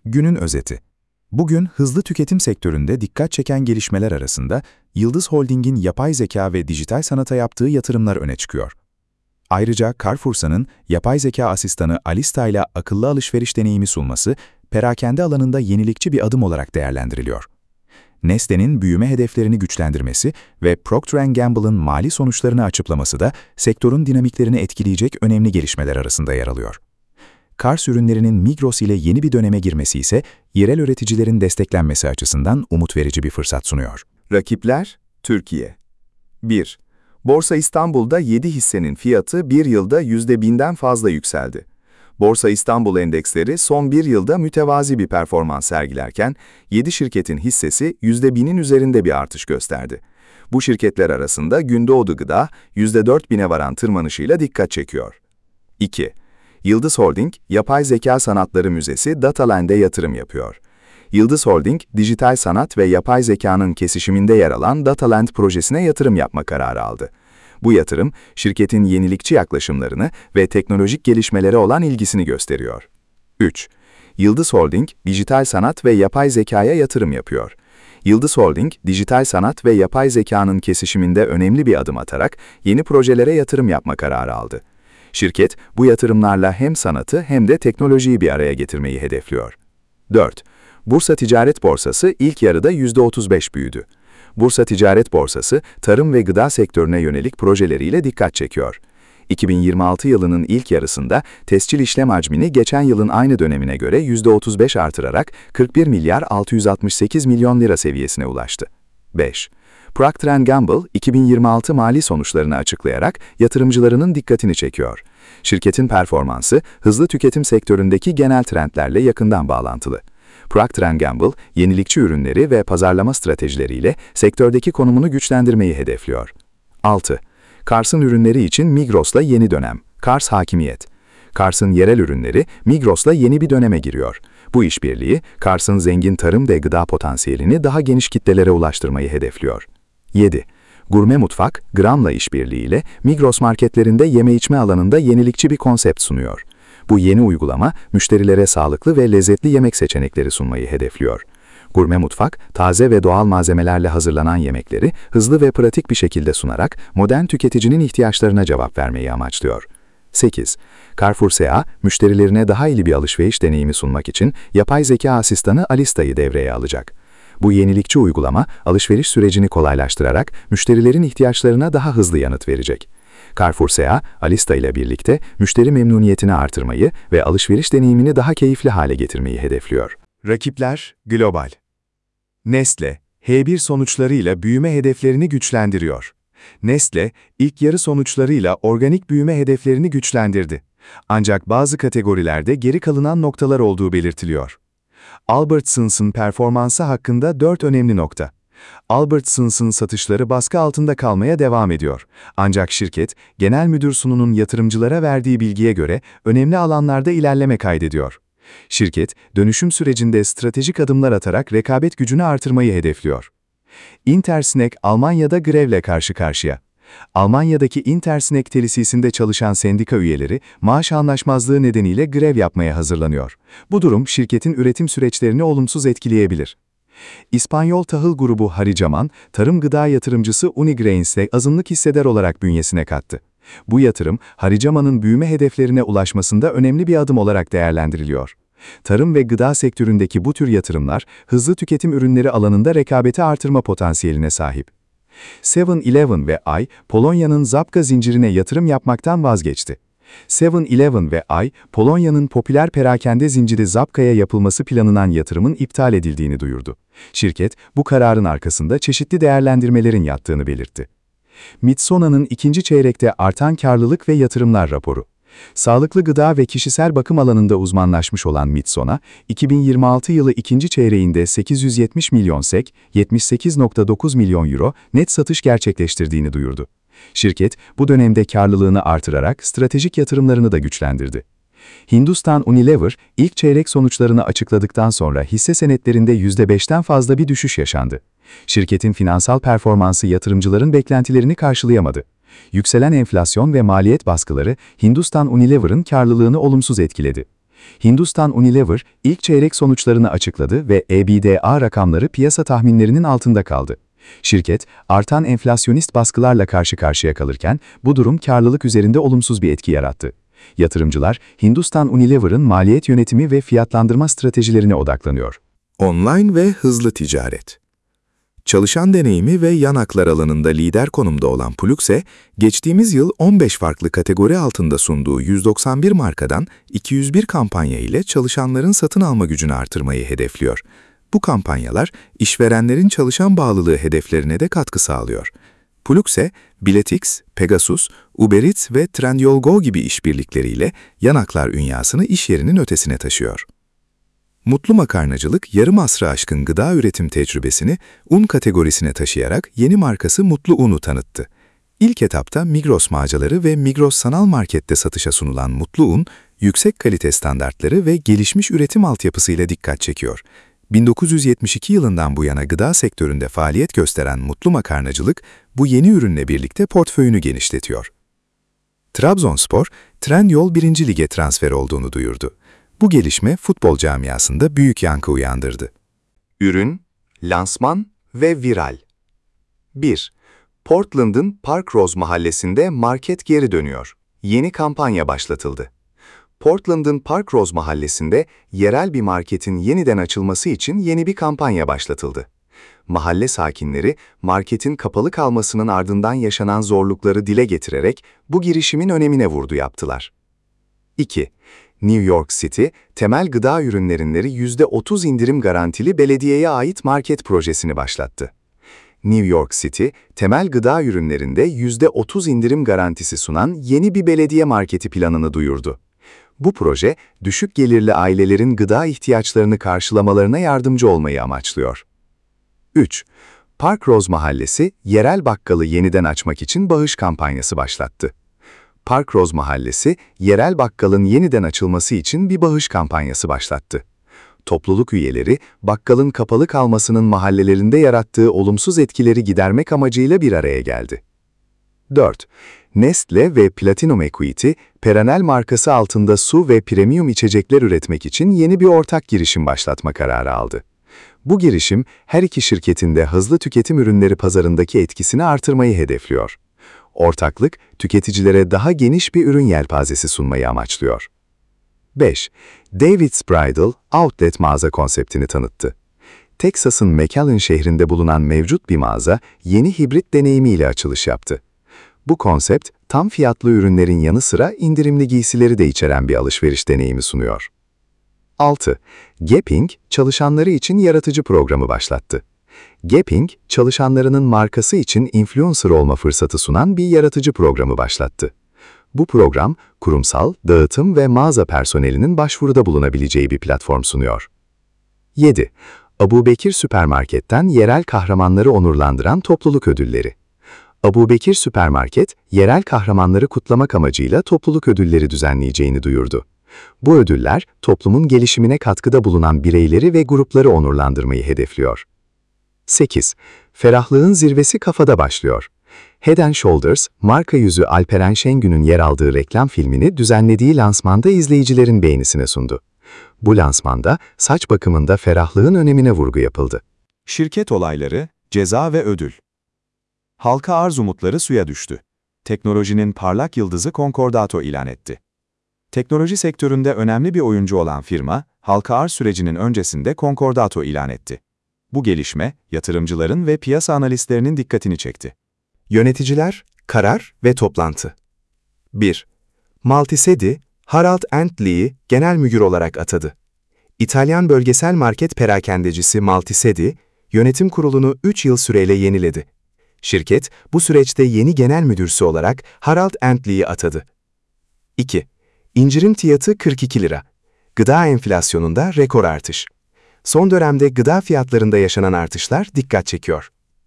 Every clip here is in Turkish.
Günün özeti. Bugün hızlı tüketim sektöründe dikkat çeken gelişmeler arasında Yıldız Holding'in yapay zeka ve dijital sanata yaptığı yatırımlar öne çıkıyor. Ayrıca Carrefour'un yapay zeka asistanı Alista ile akıllı alışveriş deneyimi sunması, perakende alanında yenilikçi bir adım olarak değerlendiriliyor. Nestle'nin büyüme hedeflerini güçlendirmesi ve Procter & Gamble'ın mali sonuçlarını açıklaması da sektörün dinamiklerini etkileyecek önemli gelişmeler arasında yer alıyor. Kars ürünlerinin Migros ile yeni bir döneme girmesi ise yerel üreticilerin desteklenmesi açısından umut verici bir fırsat sunuyor. Rakipler, Türkiye. 1. Borsa İstanbul'da 7 hissenin fiyatı bir yılda %1000'den fazla yükseldi. Borsa İstanbul endeksleri son bir yılda mütevazi bir performans sergilerken, 7 şirketin hissesi %1000'in üzerinde bir artış gösterdi. Bu şirketler arasında Gündoğdu Gıda, %4000'e varan tırmanışıyla dikkat çekiyor. 2. Yıldız Holding, Yapay Zeka Sanatları Müzesi Dataland'e yatırım yapıyor. Yıldız Holding, dijital sanat ve yapay zekanın kesişiminde yer alan Dataland projesine yatırım yapma kararı aldı. Bu yatırım, şirketin yenilikçi yaklaşımlarını ve teknolojik gelişmelere olan ilgisini gösteriyor. 3. Yıldız Holding, dijital sanat ve yapay zekaya yatırım yapıyor. Yıldız Holding, dijital sanat ve yapay zekanın kesişiminde önemli bir adım atarak yeni projelere yatırım yapma kararı aldı. Şirket, bu yatırımlarla hem sanatı hem de teknolojiyi bir araya getirmeyi hedefliyor. 4. Bursa Ticaret Borsası ilk yarıda %35 büyüdü. Bursa Ticaret Borsası, tarım ve gıda sektörüne yönelik projeleriyle dikkat çekiyor. 2026 yılının ilk yarısında tescil işlem hacmini geçen yılın aynı dönemine göre %35 artırarak 41 milyar 668 milyon lira seviyesine ulaştı. 5. Procter & Gamble, 2026 mali sonuçlarını açıklayarak yatırımcılarının dikkatini çekiyor. Şirketin performansı, hızlı tüketim sektöründeki genel trendlerle yakından bağlantılı. Procter & Gamble, yenilikçi ürünleri ve pazarlama stratejileriyle sektördeki konumunu güçlendirmeyi hedefliyor. 6. Kars'ın ürünleri için Migros'la yeni dönem. Kars Hakimiyet. Kars'ın yerel ürünleri Migros'la yeni bir döneme giriyor. Bu işbirliği, Kars'ın zengin tarım ve gıda potansiyelini daha geniş kitlelere ulaştırmayı hedefliyor. 7. Gurme Mutfak, Gram'la işbirliğiyle Migros marketlerinde yeme içme alanında yenilikçi bir konsept sunuyor. Bu yeni uygulama, müşterilere sağlıklı ve lezzetli yemek seçenekleri sunmayı hedefliyor. Gurme Mutfak, taze ve doğal malzemelerle hazırlanan yemekleri hızlı ve pratik bir şekilde sunarak modern tüketicinin ihtiyaçlarına cevap vermeyi amaçlıyor. 8. Carrefour S.A., müşterilerine daha iyi bir alışveriş deneyimi sunmak için yapay zeka asistanı Alista'yı devreye alacak. Bu yenilikçi uygulama, alışveriş sürecini kolaylaştırarak müşterilerin ihtiyaçlarına daha hızlı yanıt verecek. Carrefour S.A., Alista ile birlikte müşteri memnuniyetini artırmayı ve alışveriş deneyimini daha keyifli hale getirmeyi hedefliyor. Rakipler, global. Nestle, H1 sonuçlarıyla büyüme hedeflerini güçlendiriyor. Nestle, ilk yarı sonuçlarıyla organik büyüme hedeflerini güçlendirdi. Ancak bazı kategorilerde geri kalınan noktalar olduğu belirtiliyor. Albertsons'ın performansı hakkında 4 önemli nokta. Albertsons'ın satışları baskı altında kalmaya devam ediyor. Ancak şirket, genel müdür Sun'un yatırımcılara verdiği bilgiye göre önemli alanlarda ilerleme kaydediyor. Şirket, dönüşüm sürecinde stratejik adımlar atarak rekabet gücünü artırmayı hedefliyor. Intersnack, Almanya'da grevle karşı karşıya. Almanya'daki Intersnack tesisinde çalışan sendika üyeleri, maaş anlaşmazlığı nedeniyle grev yapmaya hazırlanıyor. Bu durum, şirketin üretim süreçlerini olumsuz etkileyebilir. İspanyol tahıl grubu Haricaman, tarım gıda yatırımcısı Unigrains'e azınlık hissedar olarak bünyesine kattı. Bu yatırım, Haricaman'ın büyüme hedeflerine ulaşmasında önemli bir adım olarak değerlendiriliyor. Tarım ve gıda sektöründeki bu tür yatırımlar, hızlı tüketim ürünleri alanında rekabeti artırma potansiyeline sahip. 7-Eleven ve Ay, Polonya'nın Żabka zincirine yatırım yapmaktan vazgeçti. 7-Eleven ve Ay, Polonya'nın popüler perakende zinciri Żabka'ya yapılması planlanan yatırımın iptal edildiğini duyurdu. Şirket, bu kararın arkasında çeşitli değerlendirmelerin yattığını belirtti. Mitsona'nın ikinci çeyrekte artan karlılık ve yatırımlar raporu. Sağlıklı gıda ve kişisel bakım alanında uzmanlaşmış olan Mitsona, 2026 yılı ikinci çeyreğinde 870 milyon SEK, 78,9 milyon euro net satış gerçekleştirdiğini duyurdu. Şirket, bu dönemde karlılığını artırarak stratejik yatırımlarını da güçlendirdi. Hindustan Unilever, ilk çeyrek sonuçlarını açıkladıktan sonra hisse senetlerinde %5'ten fazla bir düşüş yaşandı. Şirketin finansal performansı yatırımcıların beklentilerini karşılayamadı. Yükselen enflasyon ve maliyet baskıları Hindustan Unilever'ın karlılığını olumsuz etkiledi. Hindustan Unilever ilk çeyrek sonuçlarını açıkladı ve EBITDA rakamları piyasa tahminlerinin altında kaldı. Şirket, artan enflasyonist baskılarla karşı karşıya kalırken bu durum karlılık üzerinde olumsuz bir etki yarattı. Yatırımcılar, Hindustan Unilever'ın maliyet yönetimi ve fiyatlandırma stratejilerine odaklanıyor. Online ve hızlı ticaret. Çalışan deneyimi ve yan haklar alanında lider konumda olan Pluxee, geçtiğimiz yıl 15 farklı kategori altında sunduğu 191 markadan 201 kampanya ile çalışanların satın alma gücünü artırmayı hedefliyor. Bu kampanyalar, işverenlerin çalışan bağlılığı hedeflerine de katkı sağlıyor. Pluxee, Biletix, Pegasus, Uber Eats ve Trendyol Go gibi işbirlikleriyle yan haklar ünyasını iş yerinin ötesine taşıyor. Mutlu Makarnacılık, yarım asrı aşkın gıda üretim tecrübesini un kategorisine taşıyarak yeni markası Mutlu Un'u tanıttı. İlk etapta Migros mağazaları ve Migros Sanal Market'te satışa sunulan Mutlu Un, yüksek kalite standartları ve gelişmiş üretim altyapısıyla dikkat çekiyor. 1972 yılından bu yana gıda sektöründe faaliyet gösteren Mutlu Makarnacılık, bu yeni ürünle birlikte portföyünü genişletiyor. Trabzonspor, Trendyol 1. Lig'e transfer olduğunu duyurdu. Bu gelişme futbol camiasında büyük yankı uyandırdı. Ürün, lansman ve viral. 1. Portland'ın Park Rose mahallesinde market geri dönüyor. Yeni kampanya başlatıldı. Portland'ın Park Rose mahallesinde yerel bir marketin yeniden açılması için yeni bir kampanya başlatıldı. Mahalle sakinleri, marketin kapalı kalmasının ardından yaşanan zorlukları dile getirerek bu girişimin önemine vurgu yaptılar. 2. New York City, temel gıda ürünlerinde %30 indirim garantili belediyeye ait market projesini başlattı. New York City, temel gıda ürünlerinde %30 indirim garantisi sunan yeni bir belediye marketi planını duyurdu. Bu proje, düşük gelirli ailelerin gıda ihtiyaçlarını karşılamalarına yardımcı olmayı amaçlıyor. 3. Park Rose Mahallesi, yerel bakkalı yeniden açmak için bağış kampanyası başlattı. Park Rose Mahallesi, yerel bakkalın yeniden açılması için bir bağış kampanyası başlattı. Topluluk üyeleri, bakkalın kapalı kalmasının mahallelerinde yarattığı olumsuz etkileri gidermek amacıyla bir araya geldi. 4. Nestle ve Platinum Equity, Perenel markası altında su ve premium içecekler üretmek için yeni bir ortak girişim başlatma kararı aldı. Bu girişim, her iki şirketin de hızlı tüketim ürünleri pazarındaki etkisini artırmayı hedefliyor. Ortaklık, tüketicilere daha geniş bir ürün yelpazesi sunmayı amaçlıyor. 5. David's Bridal, Outlet mağaza konseptini tanıttı. Texas'ın McAllen şehrinde bulunan mevcut bir mağaza, yeni hibrit deneyimiyle açılış yaptı. Bu konsept, tam fiyatlı ürünlerin yanı sıra indirimli giysileri de içeren bir alışveriş deneyimi sunuyor. 6. Gaping, çalışanları için yaratıcı programı başlattı. Gaping, çalışanlarının markası için influencer olma fırsatı sunan bir yaratıcı programı başlattı. Bu program, kurumsal, dağıtım ve mağaza personelinin başvuruda bulunabileceği bir platform sunuyor. 7. Abubekir Süpermarket'ten yerel kahramanları onurlandıran topluluk ödülleri. Abubekir Süpermarket, yerel kahramanları kutlamak amacıyla topluluk ödülleri düzenleyeceğini duyurdu. Bu ödüller, toplumun gelişimine katkıda bulunan bireyleri ve grupları onurlandırmayı hedefliyor. 8. Ferahlığın zirvesi kafada başlıyor. Head & Shoulders, marka yüzü Alperen Şengün'ün yer aldığı reklam filmini düzenlediği lansmanda izleyicilerin beğenisine sundu. Bu lansmanda saç bakımında ferahlığın önemine vurgu yapıldı. Şirket olayları, ceza ve ödül. Halka arz umutları suya düştü. Teknolojinin parlak yıldızı Concordato ilan etti. Teknoloji sektöründe önemli bir oyuncu olan firma, halka arz sürecinin öncesinde Concordato ilan etti. Bu gelişme, yatırımcıların ve piyasa analistlerinin dikkatini çekti. Yöneticiler, karar ve toplantı. 1. Maltisedi, Harald Entlee'yi genel müdür olarak atadı. İtalyan bölgesel market perakendecisi Maltisedi, yönetim kurulunu 3 yıl süreyle yeniledi. Şirket, bu süreçte yeni genel müdürsü olarak Harald Entlee'yi atadı. 2. İncirin fiyatı 42 lira. Gıda enflasyonunda rekor artış. Son dönemde gıda fiyatlarında yaşanan artışlar dikkat çekiyor.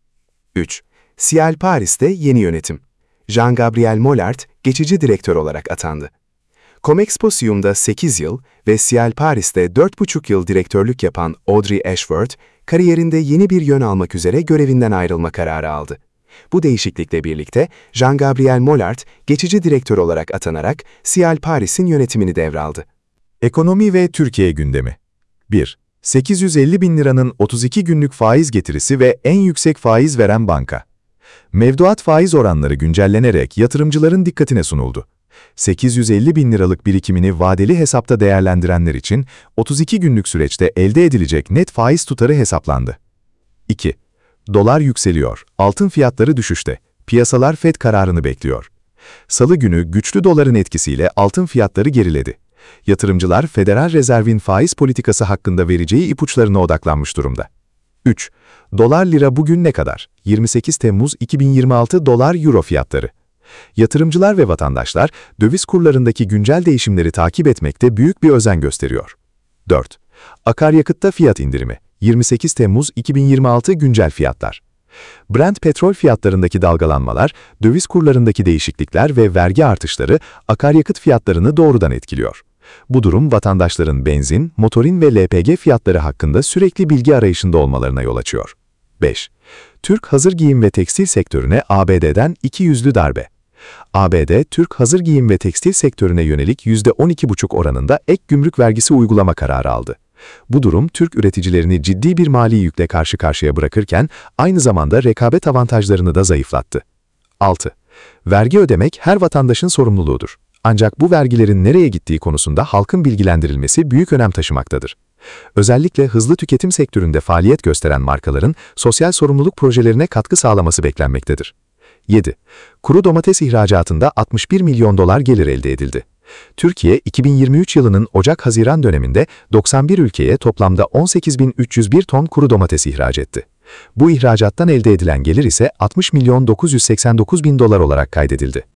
3. Ciel Paris'te yeni yönetim. Jean-Gabriel Mollart geçici direktör olarak atandı. Comexposium'da 8 yıl ve Ciel Paris'te 4,5 yıl direktörlük yapan Audrey Ashworth, kariyerinde yeni bir yön almak üzere görevinden ayrılma kararı aldı. Bu değişiklikle birlikte Jean-Gabriel Mollart geçici direktör olarak atanarak Ciel Paris'in yönetimini devraldı. Ekonomi ve Türkiye gündemi. 1. 850 bin liranın 32 günlük faiz getirisi ve en yüksek faiz veren banka. Mevduat faiz oranları güncellenerek yatırımcıların dikkatine sunuldu. 850 bin liralık birikimini vadeli hesapta değerlendirenler için 32 günlük süreçte elde edilecek net faiz tutarı hesaplandı. 2. Dolar yükseliyor, altın fiyatları düşüşte. Piyasalar FED kararını bekliyor. Salı günü güçlü doların etkisiyle altın fiyatları geriledi. Yatırımcılar Federal Rezerv'in faiz politikası hakkında vereceği ipuçlarına odaklanmış durumda. 3. Dolar lira bugün ne kadar? 28 Temmuz 2026 dolar-euro fiyatları. Yatırımcılar ve vatandaşlar döviz kurlarındaki güncel değişimleri takip etmekte büyük bir özen gösteriyor. 4. Akaryakıtta fiyat indirimi. 28 Temmuz 2026 güncel fiyatlar. Brent petrol fiyatlarındaki dalgalanmalar, döviz kurlarındaki değişiklikler ve vergi artışları akaryakıt fiyatlarını doğrudan etkiliyor. Bu durum vatandaşların benzin, motorin ve LPG fiyatları hakkında sürekli bilgi arayışında olmalarına yol açıyor. 5. Türk hazır giyim ve tekstil sektörüne ABD'den ikiyüzlü darbe. ABD, Türk hazır giyim ve tekstil sektörüne yönelik %12,5 oranında ek gümrük vergisi uygulama kararı aldı. Bu durum Türk üreticilerini ciddi bir mali yükle karşı karşıya bırakırken aynı zamanda rekabet avantajlarını da zayıflattı. 6. Vergi ödemek her vatandaşın sorumluluğudur. Ancak bu vergilerin nereye gittiği konusunda halkın bilgilendirilmesi büyük önem taşımaktadır. Özellikle hızlı tüketim sektöründe faaliyet gösteren markaların sosyal sorumluluk projelerine katkı sağlaması beklenmektedir. 7. Kuru domates ihracatında 61 milyon dolar gelir elde edildi. Türkiye, 2023 yılının Ocak-Haziran döneminde 91 ülkeye toplamda 18.301 ton kuru domates ihraç etti. Bu ihracattan elde edilen gelir ise 60 milyon 989 bin dolar olarak kaydedildi.